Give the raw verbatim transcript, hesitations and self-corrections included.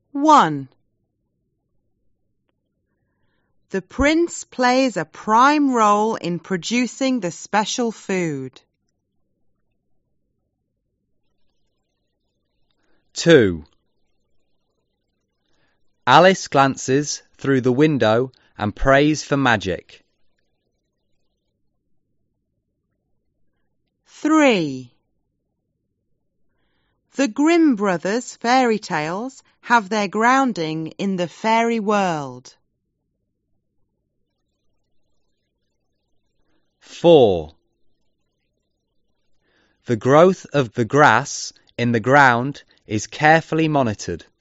one. The prince plays a prime role in producing the special food. two. Alice glances through the window and prays for magic. three. The Grimm brothers' fairy tales have their grounding in the fairy world. four. The growth of the grass in the ground is carefully monitored.